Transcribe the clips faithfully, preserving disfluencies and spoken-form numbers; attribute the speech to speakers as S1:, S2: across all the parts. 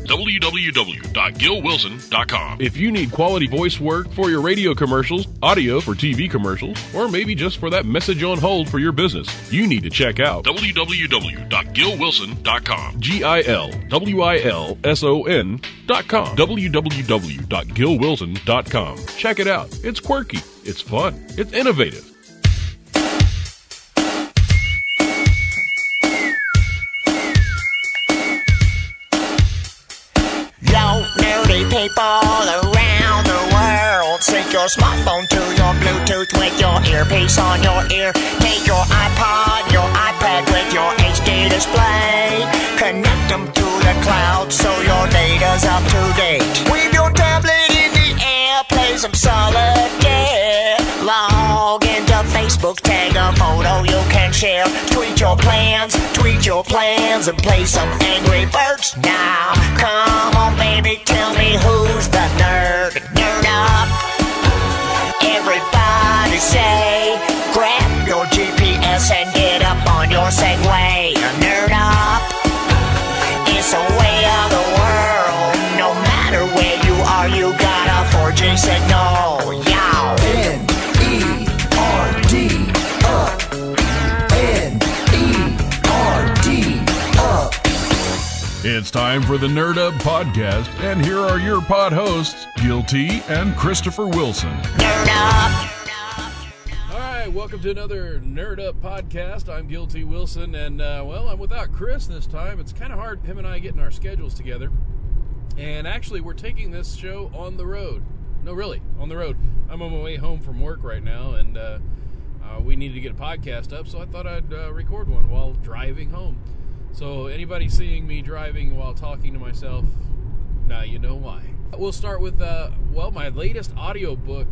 S1: w w w dot gil wilson dot com.
S2: If you need quality voice work for your radio commercials, audio for T V commercials, or maybe just for that message on hold for your business, you need to check out
S1: w w w dot gil wilson dot com.
S2: G I L W I L S O N dot com. w w w dot gil wilson dot com. Check it out. It's quirky. It's fun. It's innovative.
S3: People around the world, sync your smartphone to your Bluetooth with your earpiece on your ear. Take your iPod, your iPad with your H D display. Connect them to the cloud so your data's up to date. With your tablet in the air, play some solitaire. Log into Facebook, tag a photo you can share. Tweet your plans, tweet your plans, and play some Angry Birds now. Come on, baby, tell me who's the nerd? Nerd up. Everybody say, grab your G P S and get up on your Segway. Nerd up. It's a way of the world. No matter where you are, you got a four G signal. Yow.
S4: N E R D up. N E R D up.
S2: It's time for the Nerd Up Podcast, and here are your pod hosts, Gil T and Christopher Wilson.
S3: Nerd up.
S2: All right, welcome to another Nerd Up Podcast. I'm Gil T. Wilson, and, uh, well, I'm without Chris this time. It's kind of hard, him and I getting our schedules together. And actually, we're taking this show on the road. No, really, on the road. I'm on my way home from work right now, and uh, uh, we needed to get a podcast up, so I thought I'd uh, record one while driving home. So anybody seeing me driving while talking to myself, now you know why. We'll start with, uh, well, my latest audiobook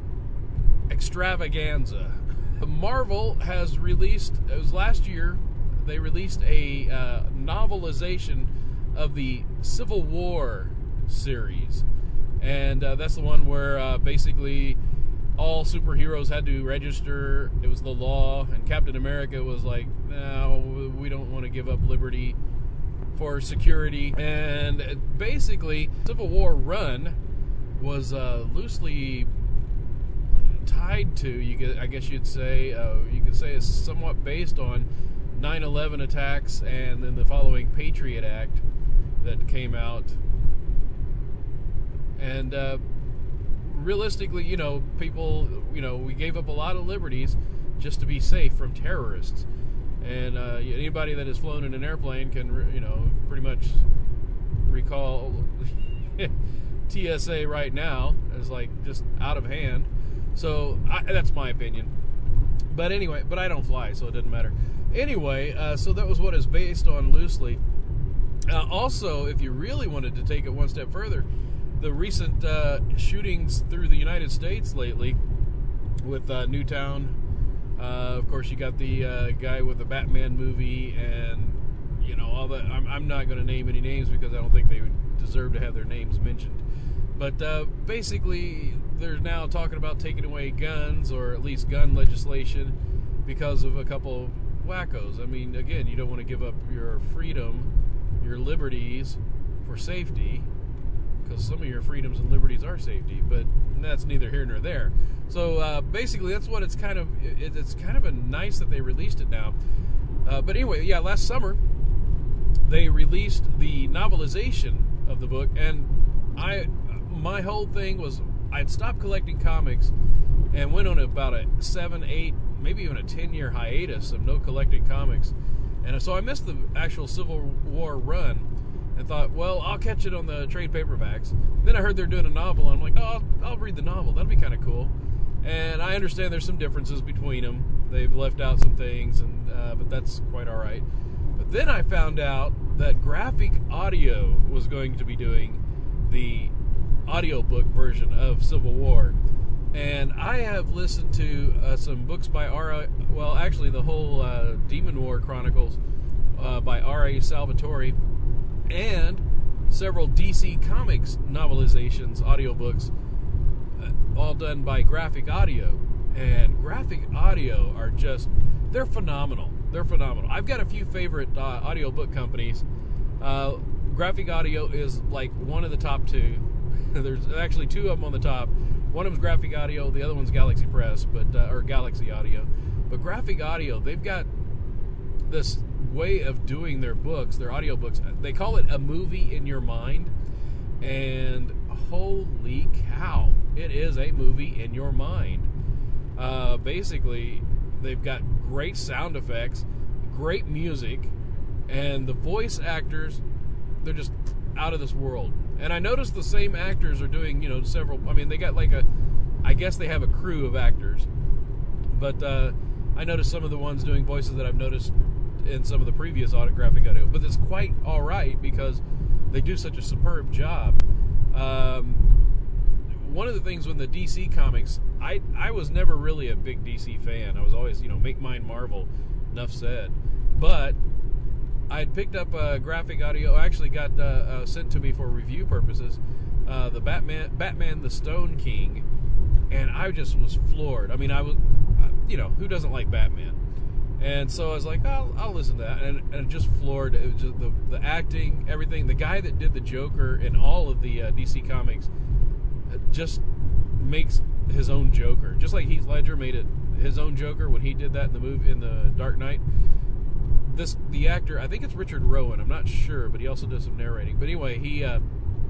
S2: extravaganza. Marvel has released, it was last year, they released a uh, novelization of the Civil War series. And uh, that's the one where uh, basically all superheroes had to register. It was the law, and Captain America was like, no, we don't want to give up liberty for security. And basically, Civil War Run was uh, loosely tied to, you could, I guess you'd say, uh, you could say it's somewhat based on nine eleven attacks and then the following Patriot Act that came out. And uh, realistically, you know, people, you know, we gave up a lot of liberties just to be safe from terrorists. And uh, anybody that has flown in an airplane can, you know, pretty much recall T S A right now is like just out of hand. So I, that's my opinion. But anyway, but I don't fly, so it doesn't matter. Anyway, uh, so that was what it's based on loosely. Uh, also, if you really wanted to take it one step further, the recent uh, shootings through the United States lately with uh, Newtown. Uh, of course, you got the uh, guy with the Batman movie and, you know, all that. I'm, I'm not going to name any names because I don't think they would deserve to have their names mentioned. But uh, basically, they're now talking about taking away guns, or at least gun legislation, because of a couple of wackos. I mean, again, you don't want to give up your freedom, your liberties for safety, because some of your freedoms and liberties are safety, but that's neither here nor there. So uh, basically, that's what it's kind of. It, it's kind of a nice that they released it now. Uh, but anyway, yeah, last summer they released the novelization of the book, and I, my whole thing was I'd stopped collecting comics and went on about a seven, eight, maybe even a ten-year hiatus of no collecting comics, and so I missed the actual Civil War run. And thought, well, I'll catch it on the trade paperbacks. Then I heard they're doing a novel, and I'm like, oh, I'll, I'll read the novel. That'll be kind of cool. And I understand there's some differences between them. They've left out some things, and uh, but that's quite all right. But then I found out that Graphic Audio was going to be doing the audiobook version of Civil War. And I have listened to uh, some books by R A Well, actually, the whole uh, Demon War Chronicles uh, by R A Salvatore, and several D C Comics novelizations, audiobooks, uh, all done by Graphic Audio. And Graphic Audio are just, they're phenomenal. They're phenomenal. I've got a few favorite uh, audiobook companies. Uh, Graphic Audio is like one of the top two. There's actually two of them on the top. One of them's Graphic Audio, the other one's Galaxy Press, but uh, or Galaxy Audio. But Graphic Audio, they've got this way of doing their books, their audio books. They call it a movie in your mind, and holy cow, it is a movie in your mind. Uh, basically, they've got great sound effects, great music, and the voice actors, they're just out of this world. And I noticed the same actors are doing, you know, several, I mean, they got like a, I guess they have a crew of actors, but uh, I noticed some of the ones doing voices that I've noticed in some of the previous Graphic Audio, but it's quite all right because they do such a superb job. Um, one of the things with the D C comics, I, I was never really a big D C fan. I was always, you know, make mine Marvel, enough said. But I had picked up a Graphic Audio, actually got uh, uh, sent to me for review purposes, uh, the Batman, Batman the Stone King, and I just was floored. I mean, I was, you know, who doesn't like Batman? And so I was like, I'll, I'll listen to that, and, and just floored. It was just the, the acting, everything. The guy that did the Joker in all of the uh, D C comics just makes his own Joker, just like Heath Ledger made it his own Joker when he did that in the movie in the Dark Knight. This the actor, I think it's Richard Rowan. I'm not sure, but he also does some narrating. But anyway, he uh,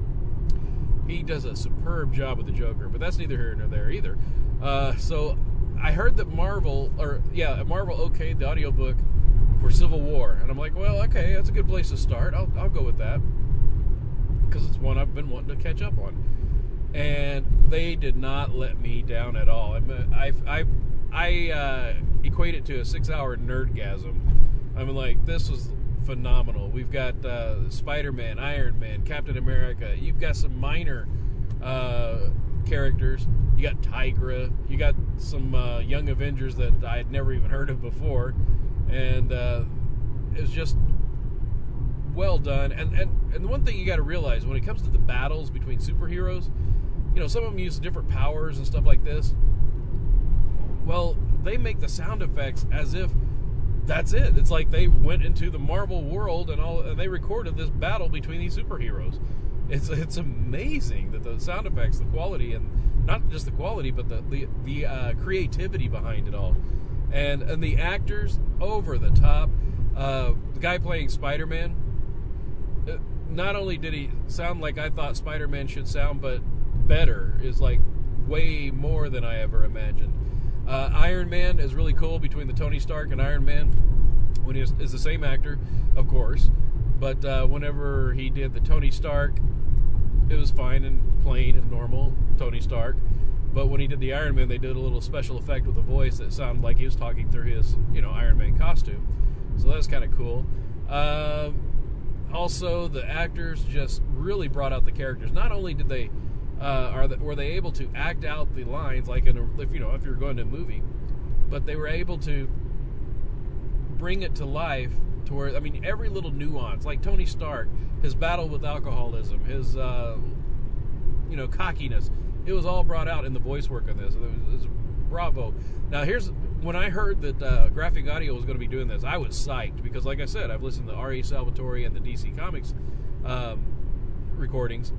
S2: he does a superb job with the Joker. But that's neither here nor there either. Uh, so I heard that Marvel, or yeah, Marvel okayed the audiobook for Civil War, and I'm like, well, okay, that's a good place to start. I'll I'll go with that because it's one I've been wanting to catch up on. And they did not let me down at all. I I I, I uh, equate it to a six-hour nerdgasm. I mean, like, this was phenomenal. We've got uh, Spider-Man, Iron Man, Captain America. You've got some minor uh, characters. You got Tigra. You got some uh, young Avengers that I had never even heard of before. And uh, it was just well done. And, and, and the one thing you got to realize when it comes to the battles between superheroes, you know, some of them use different powers and stuff like this. Well, they make the sound effects as if that's it. It's like they went into the Marvel world and all, and they recorded this battle between these superheroes. It's it's amazing that the sound effects, the quality, and not just the quality, but the the, the uh, creativity behind it all, and and the actors over the top. Uh, the guy playing Spider-Man, uh, not only did he sound like I thought Spider-Man should sound, but better, is like way more than I ever imagined. Uh, Iron Man is really cool between the Tony Stark and Iron Man. When he is, is the same actor, of course, but uh, whenever he did the Tony Stark, it was fine and plain and normal Tony Stark. But when he did the Iron Man, they did a little special effect with the voice that sounded like he was talking through his, you know, Iron Man costume. So that was kind of cool. Um, also, the actors just really brought out the characters. Not only did they Uh, are the, were they able to act out the lines like in a, if you know if you're going to a movie, but they were able to bring it to life to where, I mean, every little nuance, like Tony Stark, his battle with alcoholism, his uh, you know cockiness, it was all brought out in the voice work of this. It was, it was bravo. Now here's when I heard that uh, Graphic Audio was going to be doing this, I was psyched because, like I said, I've listened to R A Salvatore and the D C Comics um, recordings.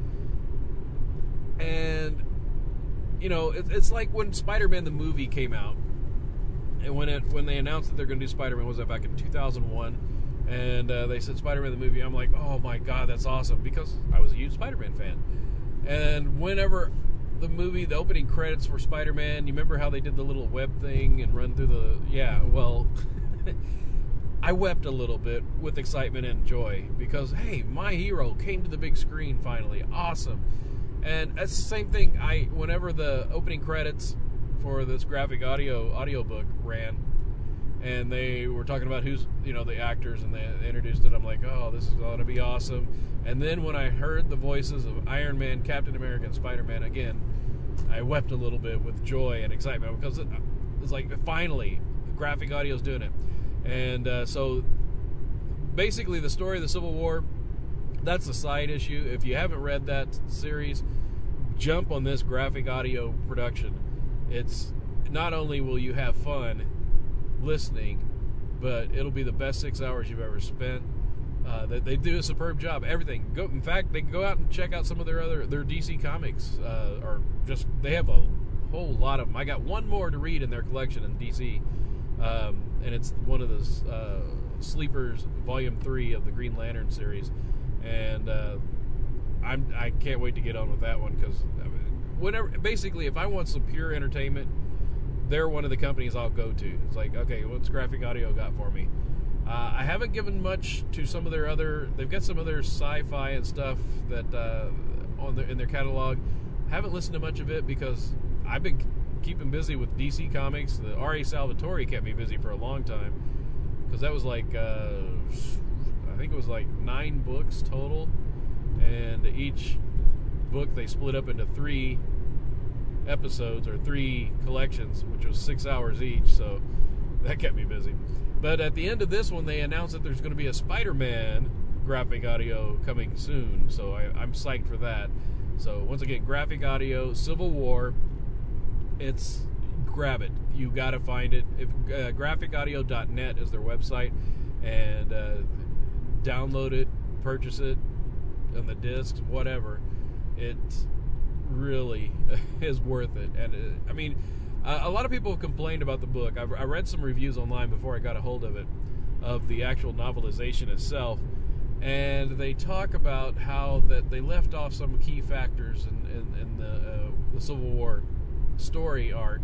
S2: And, you know, it, it's like when Spider-Man the movie came out, and when it when they announced that they're going to do Spider-Man, was that back in two thousand one, and uh, they said Spider-Man the movie, I'm like, oh my God, that's awesome, because I was a huge Spider-Man fan. And whenever the movie, the opening credits for Spider-Man, you remember how they did the little web thing and run through the, yeah, well, I wept a little bit with excitement and joy, because, hey, my hero came to the big screen finally, awesome. And that's the same thing. I whenever the opening credits for this Graphic Audio audiobook ran, and they were talking about who's, you know, the actors, and they introduced it, I'm like, oh, this is going to be awesome. And then when I heard the voices of Iron Man, Captain America, and Spider-Man again, I wept a little bit with joy and excitement, because it, it's like, finally, Graphic Audio is doing it. And uh, so basically the story of the Civil War, that's a side issue. If you haven't read that series, jump on this Graphic Audio production. It's not only will you have fun listening, but it'll be the best six hours you've ever spent. Uh, they, they do a superb job. Everything. Go. In fact, they can go out and check out some of their other their D C comics. Uh, or just they have a whole lot of them. I got one more to read in their collection in D C, um, and it's one of those uh, Sleepers Volume Three of the Green Lantern series, and uh, I'm I can't wait to get on with that one because whenever basically if I want some pure entertainment, they're one of the companies I'll go to. It's like, okay, what's Graphic Audio got for me? Uh, I haven't given much to some of their other. They've got some other sci-fi and stuff that uh, on their, in their catalog. Haven't listened to much of it because I've been keeping busy with D C Comics. The R A Salvatore kept me busy for a long time because that was like uh, I think it was like nine books total, and each book they split up into three episodes or three collections, which was six hours each. So that kept me busy. But at the end of this one, they announced that there's going to be a Spider-Man Graphic Audio coming soon. So I, I'm psyched for that. So once again, Graphic Audio, Civil War. It's grab it. You got to find it. If uh, graphic audio dot net is their website, and uh, download it, purchase it on the discs, whatever. It really is worth it. And uh, I mean. Uh, a lot of people have complained about the book. I've, I read some reviews online before I got a hold of it, of the actual novelization itself, and they talk about how that they left off some key factors in, in, in the, uh, the Civil War story arc.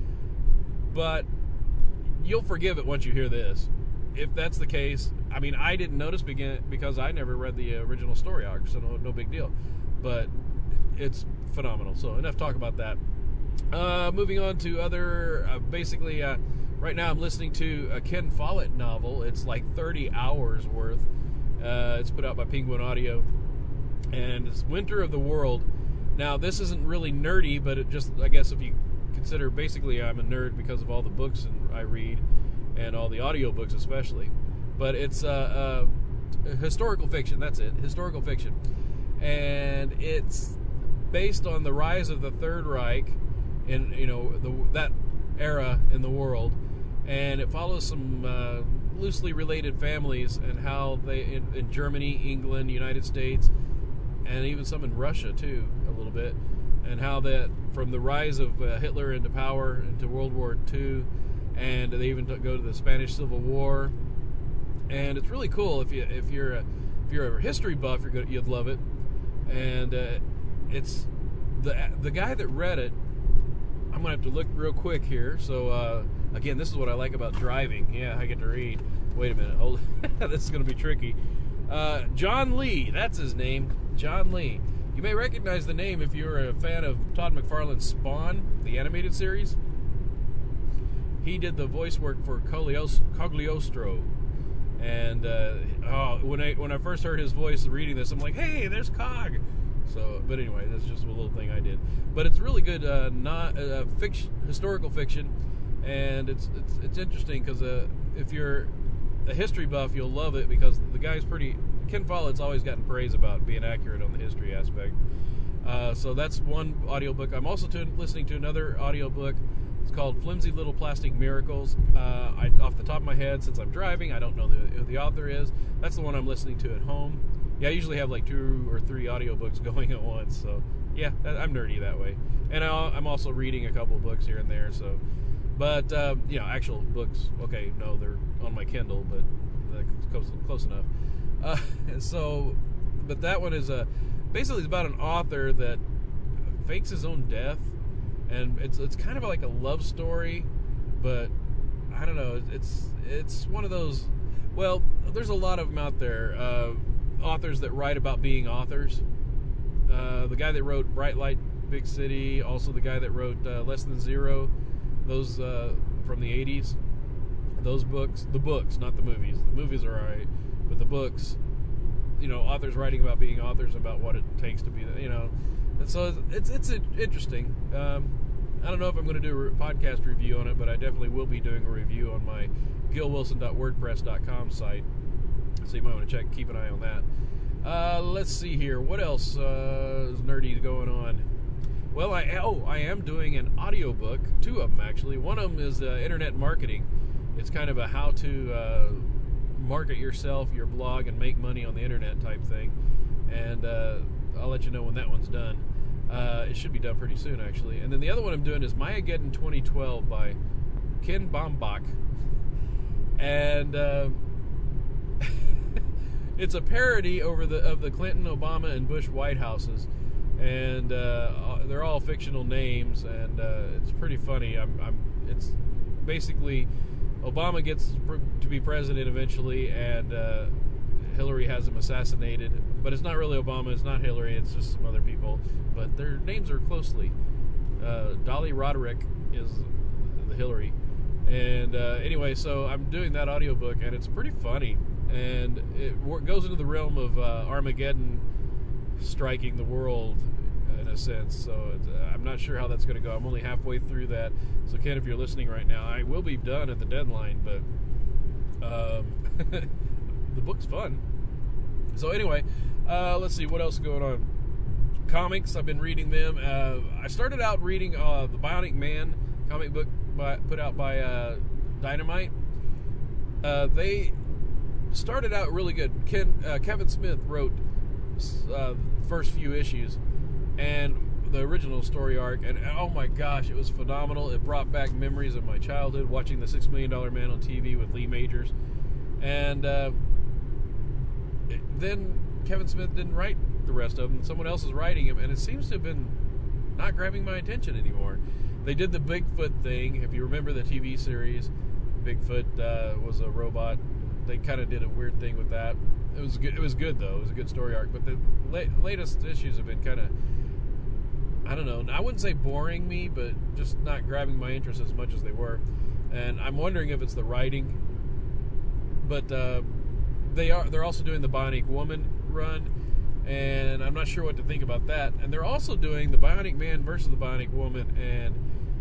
S2: But you'll forgive it once you hear this. If that's the case, I mean, I didn't notice begin, because I never read the original story arc, so no, no big deal. But it's phenomenal. So enough talk about that. Uh, moving on to other, uh, basically, uh, right now I'm listening to a Ken Follett novel. It's like thirty hours worth. Uh, it's put out by Penguin Audio, and it's Winter of the World. Now, this isn't really nerdy, but it just, I guess if you consider, basically I'm a nerd because of all the books I read, and all the audiobooks especially. But it's uh, uh, historical fiction, that's it, historical fiction. And it's based on the rise of the Third Reich, in you know the, that era in the world, and it follows some uh, loosely related families and how they in, in Germany, England, United States, and even some in Russia too, a little bit, and how that from the rise of uh, Hitler into power into World War Two, and they even go to the Spanish Civil War, and it's really cool. If you if you're a, if you're a history buff, you're good, you'd love it, and uh, it's the the guy that read it. I'm going to have to look real quick here. So, uh, again, this is what I like about driving. Yeah, I get to read. Wait a minute. Hold. This is going to be tricky. Uh, John Lee. That's his name. John Lee. You may recognize the name if you're a fan of Todd McFarlane's Spawn, the animated series. He did the voice work for Cogliostro. And uh, oh, when I when I first heard his voice reading this, I'm like, hey, there's Cog. So, but anyway, that's just a little thing I did. But it's really good, uh, not uh, fiction, historical fiction, and it's it's it's interesting because uh, if you're a history buff, you'll love it because the guy's pretty. Ken Follett's always gotten praise about being accurate on the history aspect. Uh, so that's one audiobook. I'm also to, listening to another audiobook. It's called Flimsy Little Plastic Miracles. Uh, I, off the top of my head, since I'm driving, I don't know the, who the author is. That's the one I'm listening to at home. Yeah, I usually have like two or three audiobooks going at once, so yeah, I'm nerdy that way. And I'm also reading a couple books here and there, so, but, uh, you know, actual books, okay, no, they're on my Kindle, but that's close, close enough. Uh, so, but that one is, a, basically it's about an author that fakes his own death, and it's it's kind of like a love story, but, I don't know, it's, it's one of those, well, there's a lot of them out there, uh, authors that write about being authors. Uh, the guy that wrote Bright Light, Big City, also the guy that wrote uh, Less Than Zero, those uh, from the eighties. Those books, the books, not the movies. The movies are alright, but the books, you know, authors writing about being authors, about what it takes to be, you know. And so it's it's interesting. Um, I don't know if I'm going to do a podcast review on it, but I definitely will be doing a review on my gil wilson dot wordpress dot com site. So you might want to check, keep an eye on that. Uh, let's see here. What else uh, is nerdy going on? Well, I oh, I am doing an audiobook, two of them actually. One of them is uh, internet marketing. It's kind of a how-to uh, market yourself, your blog, and make money on the internet type thing. And uh, I'll let you know when that one's done. Uh, it should be done pretty soon, actually. And then the other one I'm doing is Mayageddon twenty twelve by Ken Baumbach. And uh, it's a parody over the of the Clinton, Obama, and Bush White Houses. And uh, they're all fictional names, and uh, it's pretty funny. I'm, I'm, it's basically Obama gets to be president eventually, and uh, Hillary has him assassinated. But it's not really Obama, it's not Hillary, it's just some other people. But their names are closely. Uh, Dolly Roderick is the Hillary. And uh, anyway, so I'm doing that audiobook, and it's pretty funny. And it goes into the realm of uh, Armageddon striking the world, in a sense. So it's, uh, I'm not sure how that's going to go. I'm only halfway through that. So Ken, if you're listening right now, I will be done at the deadline, but um, the book's fun. So anyway, uh, let's see what else is going on. Comics, I've been reading them. Uh, I started out reading uh, the Bionic Man comic book by, put out by uh, Dynamite. Uh, they started out really good. Ken, uh, Kevin Smith wrote uh, the first few issues and the original story arc, and oh my gosh, it was phenomenal. It brought back memories of my childhood watching the Six Million Dollar Man on T V with Lee Majors. And uh, it, then Kevin Smith didn't write the rest of them. Someone else is writing them, and it seems to have been not grabbing my attention anymore. They did the Bigfoot thing. If you remember the T V series, Bigfoot uh, was a robot. They kind of did a weird thing with that. It was good. It was good though. It was a good story arc. But the la- latest issues have been kind of, I don't know. I wouldn't say boring me, but just not grabbing my interest as much as they were. And I'm wondering if it's the writing. But uh, they are. They're also doing the Bionic Woman run, and I'm not sure what to think about that. And they're also doing the Bionic Man versus the Bionic Woman, and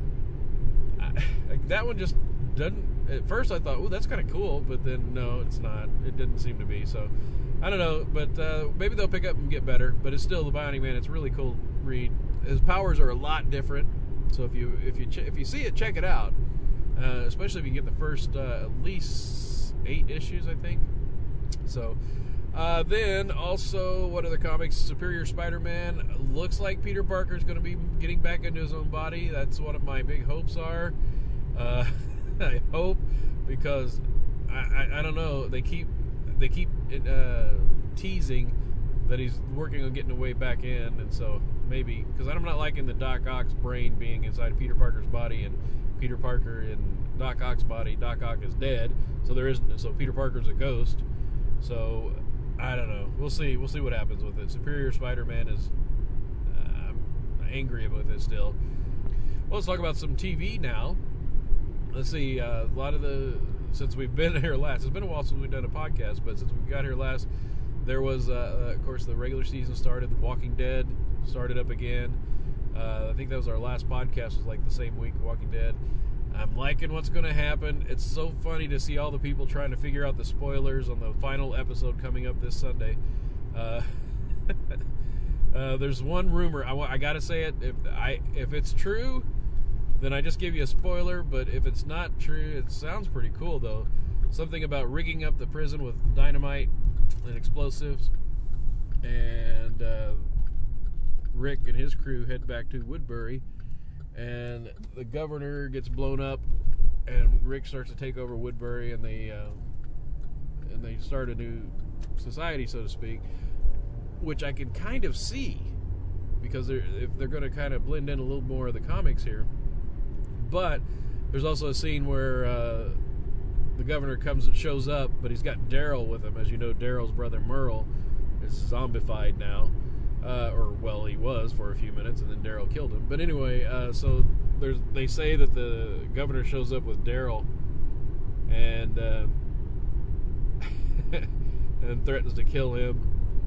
S2: I, that one just doesn't. At first I thought, oh, that's kind of cool, but then no, it's not. It didn't seem to be. So I don't know, but uh, maybe they'll pick up and get better. But it's still the Bionic Man. It's a really cool read. His powers are a lot different. So if you if you ch- if you see it, check it out. Uh, especially if you can get the first uh, at least eight issues, I think. So uh, then also, what other comics? Superior Spider-Man. Looks like Peter Parker's going to be getting back into his own body. That's one of my big hopes are. Uh, I hope, because I, I, I don't know. They keep they keep uh, teasing that he's working on getting a way back in, and so maybe, because I'm not liking the Doc Ock's brain being inside Peter Parker's body, and Peter Parker in Doc Ock's body. Doc Ock is dead, so there isn't. So Peter Parker's a ghost. So I don't know. We'll see. We'll see what happens with it. Superior Spider-Man is uh, I'm angry with it still. Well, let's talk about some T V now. Let's see, uh, a lot of the, since we've been here last, it's been a while since we've done a podcast, but since we got here last, there was, uh, of course, the regular season started, The Walking Dead started up again. Uh, I think that was our last podcast, was like the same week, Walking Dead. I'm liking what's going to happen. It's so funny to see all the people trying to figure out the spoilers on the final episode coming up this Sunday. Uh, uh, there's one rumor, I, I got to say it, if I if it's true, then I just gave you a spoiler, but if it's not true, it sounds pretty cool, though. Something about rigging up the prison with dynamite and explosives, and uh, Rick and his crew head back to Woodbury, and the governor gets blown up, and Rick starts to take over Woodbury, and they uh, and they start a new society, so to speak, which I can kind of see, because they're, if they're going to kind of blend in a little more of the comics here. But there's also a scene where uh, the governor comes and shows up, but he's got Daryl with him. As you know, Daryl's brother Merle is zombified now. Uh, or, well, he was for a few minutes, and then Daryl killed him. But anyway, uh, so there's they say that the governor shows up with Daryl and, uh, and threatens to kill him.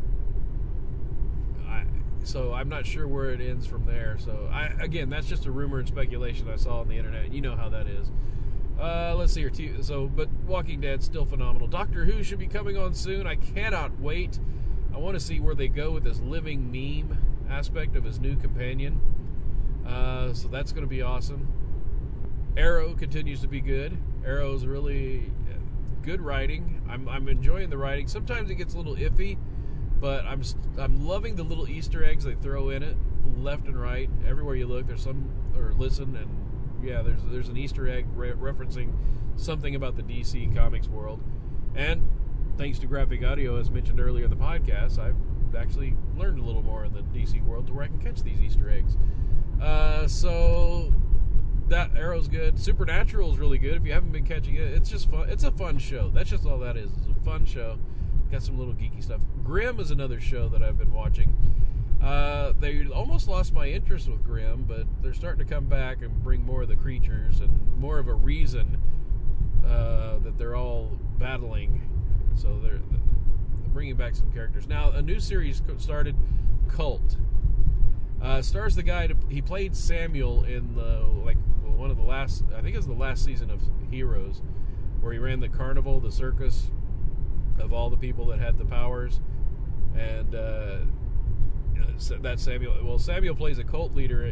S2: So I'm not sure where it ends from there. So I, again, that's just a rumor and speculation I saw on the internet. You know how that is. Uh, let's see here. So, but Walking Dead still phenomenal. Doctor Who should be coming on soon. I cannot wait. I want to see where they go with this living meme aspect of his new companion. Uh, so that's going to be awesome. Arrow continues to be good. Arrow's really good writing. I'm I'm enjoying the writing. Sometimes it gets a little iffy, but I'm I'm loving the little Easter eggs they throw in it, left and right, everywhere you look. There's some or listen, and yeah, there's there's an Easter egg re- referencing something about the D C Comics world, and thanks to Graphic Audio, as mentioned earlier in the podcast, I've actually learned a little more in the D C world to where I can catch these Easter eggs. Uh, so that Arrow's good. Supernatural is really good. If you haven't been catching it, it's just fun. It's a fun show. That's just all that is. It's a fun show. Got some little geeky stuff. Grimm is another show that I've been watching. Uh, they almost lost my interest with Grimm, but they're starting to come back and bring more of the creatures and more of a reason uh, that they're all battling. So they're, they're bringing back some characters. Now, a new series started, Cult. Uh, stars the guy, to, he played Samuel in the, like, one of the last, I think it was the last season of Heroes, where he ran the carnival, the circus of all the people that had the powers. And uh, that Samuel, well, Samuel plays a cult leader,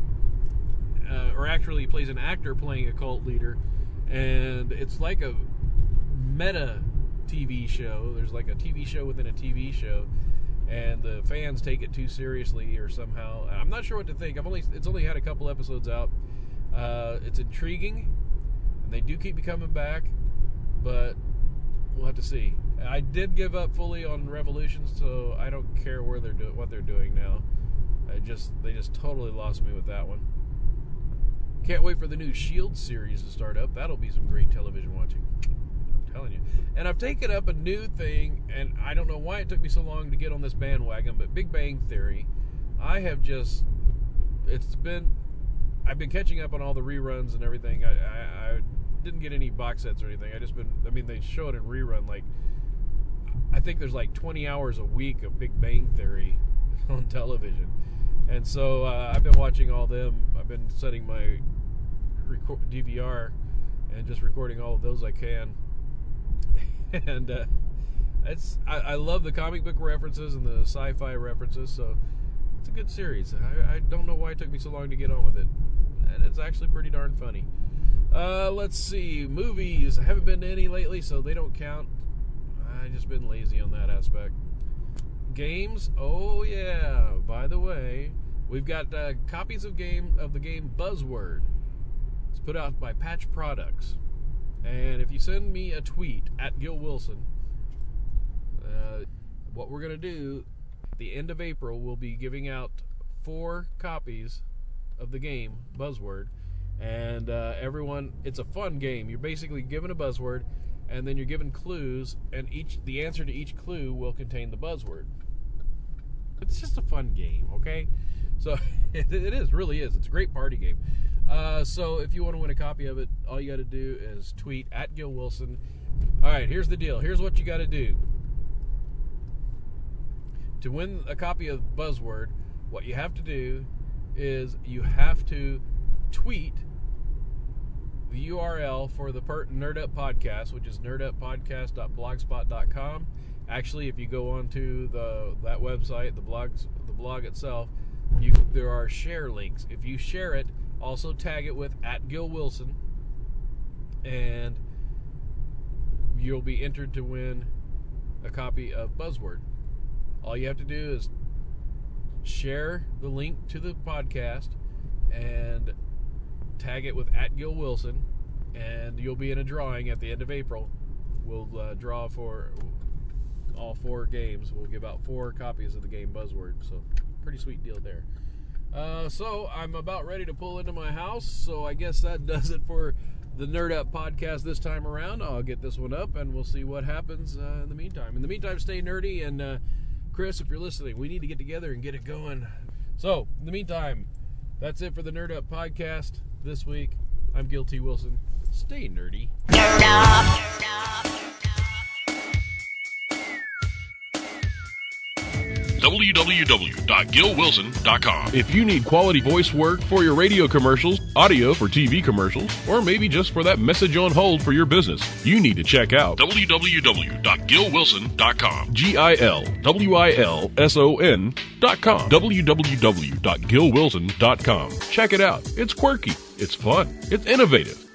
S2: uh, or actually he plays an actor playing a cult leader, and it's like a meta T V show. There's like a T V show within a T V show, and the fans take it too seriously or somehow. I'm not sure what to think. I've only it's only had a couple episodes out. Uh, it's intriguing, and they do keep me coming back, but we'll have to see. I did give up fully on Revolution, so I don't care where they're doing what they're doing now. I just they just totally lost me with that one. Can't wait for the new S H I E L D series to start up. That'll be some great television watching. I'm telling you. And I've taken up a new thing, and I don't know why it took me so long to get on this bandwagon, but Big Bang Theory, I have just, it's been, I've been catching up on all the reruns and everything. I, I, I didn't get any box sets or anything. I just been, I mean, they show it in rerun, like, I think there's like twenty hours a week of Big Bang Theory on television. And so uh, I've been watching all them. I've been setting my record, D V R and just recording all of those I can. And uh, it's I, I love the comic book references and the sci-fi references, so it's a good series. I, I don't know why it took me so long to get on with it, and it's actually pretty darn funny. Uh, let's see, movies. I haven't been to any lately, so they don't count. I've just been lazy on that aspect. Games, oh yeah. By the way, we've got uh, copies of game of the game Buzzword. It's put out by Patch Products. And if you send me a tweet at Gil Wilson, uh, what we're going to do at the end of April, we'll be giving out four copies of the game Buzzword. And uh, everyone, it's a fun game. You're basically given a buzzword, and then you're given clues, and each the answer to each clue will contain the buzzword. It's just a fun game, okay? So it, it is, really is. It's a great party game. Uh, so if you want to win a copy of it, all you got to do is tweet at Gil Wilson. All right, here's the deal. Here's what you got to do. To win a copy of Buzzword, what you have to do is you have to tweet the U R L for the per- Nerd Up Podcast, which is nerd up podcast dot blogspot dot com. Actually, if you go onto the that website, the blogs, the blog itself, you there are share links. If you share it, also tag it with at Gil Wilson, and you'll be entered to win a copy of Buzzword. All you have to do is share the link to the podcast and tag it with at Gil Wilson, and you'll be in a drawing at the end of April. We'll uh, draw for all four games. We'll give out four copies of the game Buzzword, so pretty sweet deal there. Uh, so I'm about ready to pull into my house, so I guess that does it for the Nerd Up Podcast this time around. I'll get this one up, and we'll see what happens uh, in the meantime. In the meantime, stay nerdy, and uh, Chris, if you're listening, we need to get together and get it going. So, in the meantime, that's it for the Nerd Up Podcast this week. I'm Gil T. Wilson. Stay nerdy.
S3: Nerd up. Nerd up.
S1: w w w dot gil wilson dot com.
S5: If you need quality voice work for your radio commercials, audio for T V commercials, or maybe just for that message on hold for your business, you need to check out
S1: w w w dot gil wilson dot com.
S5: G I L W I L S O N dot com. w w w dot gil wilson dot com. Check it out. It's quirky. It's fun. It's innovative.